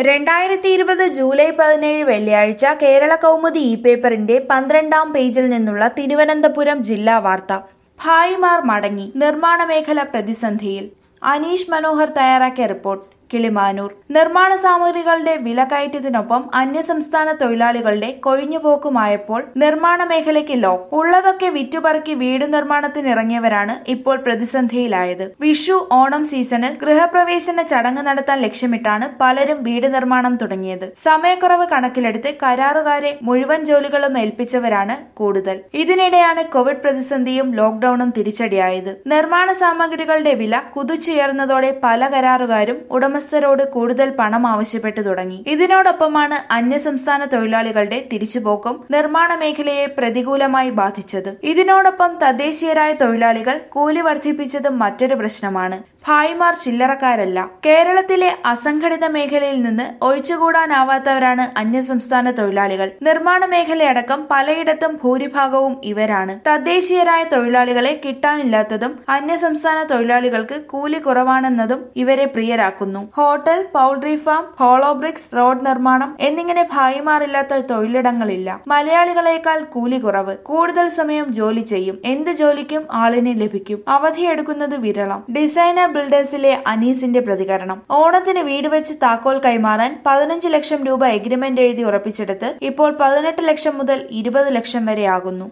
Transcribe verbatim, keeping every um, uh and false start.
രണ്ടായിരത്തി ഇരുപത് ജൂലൈ പതിനേഴ് വെള്ളിയാഴ്ച കേരള കൗമുദി ഇ പേപ്പറിന്റെ പന്ത്രണ്ടാം പേജിൽ നിന്നുള്ള തിരുവനന്തപുരം ജില്ലാ വാർത്ത. ഭായിമാർ മടങ്ങി, നിർമ്മാണ മേഖല പ്രതിസന്ധിയിൽ. അനീഷ് മനോഹർ തയ്യാറാക്കിയ റിപ്പോർട്ട്. കിളിമാനൂർ. നിർമ്മാണ സാമഗ്രികളുടെ വിലക്കയറ്റത്തിനൊപ്പം അന്യസംസ്ഥാന തൊഴിലാളികളുടെ കൊഴിഞ്ഞുപോക്കുമായപ്പോൾ നിർമ്മാണ മേഖലയ്ക്ക് ലോക്ക്. ഉള്ളതൊക്കെ വിറ്റുപറക്കി വീട് നിർമ്മാണത്തിനിറങ്ങിയവരാണ് ഇപ്പോൾ പ്രതിസന്ധിയിലായത്. വിഷു, ഓണം സീസണിൽ ഗൃഹപ്രവേശന ചടങ്ങ് നടത്താൻ ലക്ഷ്യമിട്ടാണ് പലരും വീട് നിർമ്മാണം തുടങ്ങിയത്. സമയക്കുറവ് കണക്കിലെടുത്ത് കരാറുകാരെ മുഴുവൻ ജോലികളും ഏൽപ്പിച്ചവരാണ് കൂടുതൽ. ഇതിനിടെയാണ് കോവിഡ് പ്രതിസന്ധിയും ലോക്ഡൌണും തിരിച്ചടിയായത്. നിർമ്മാണ സാമഗ്രികളുടെ വില കുതിച്ചുയർന്നതോടെ പല കരാറുകാരും ഉടമ ോട് കൂടുതൽ പണം ആവശ്യപ്പെട്ടു തുടങ്ങി. ഇതിനോടൊപ്പമാണ് അന്യസംസ്ഥാന തൊഴിലാളികളുടെ തിരിച്ചുപോക്കും നിർമ്മാണ മേഖലയെ പ്രതികൂലമായി ബാധിച്ചത്. ഇതിനോടൊപ്പം തദ്ദേശീയരായ തൊഴിലാളികൾ കൂലി വർദ്ധിപ്പിച്ചതും മറ്റൊരു പ്രശ്നമാണ്. ഭായിമാർ ചില്ലറക്കാരല്ല. കേരളത്തിലെ അസംഘടിത മേഖലയിൽ നിന്ന് ഒഴിച്ചുകൂടാനാവാത്തവരാണ് അന്യസംസ്ഥാന തൊഴിലാളികൾ. നിർമ്മാണ മേഖലയടക്കം പലയിടത്തും ഭൂരിഭാഗവും ഇവരാണ്. തദ്ദേശീയരായ തൊഴിലാളികളെ കിട്ടാനില്ലാത്തതും അന്യസംസ്ഥാന തൊഴിലാളികൾക്ക് കൂലി കുറവാണെന്നതും ഇവരെ പ്രിയരാക്കുന്നു. Hotel, poultry farm, hollow bricks, road നിർമ്മാണം എന്നിങ്ങനെ ഭായിമാറില്ലാത്ത തൊഴിലിടങ്ങളില്ല. മലയാളികളെക്കാൾ കൂലി കുറവ്. കൂടുതൽ സമയം ജോലി ചെയ്യും. എന്ത് ജോലിക്കും ആളിനെ ലഭിക്കും. അവധിയെടുക്കുന്നത് വിരളം. ഡിസൈനർ ബിൽഡേഴ്സിലെ അനീസിന്റെ പ്രതികരണം. ഓണത്തിന് വീട് വെച്ച് താക്കോൽ കൈമാറാൻ പതിനഞ്ച് ലക്ഷം രൂപ എഗ്രിമെന്റ് എഴുതി ഉറപ്പിച്ചെടുത്ത് ഇപ്പോൾ പതിനെട്ട് ലക്ഷം മുതൽ ഇരുപത് ലക്ഷം വരെ ആകുന്നു.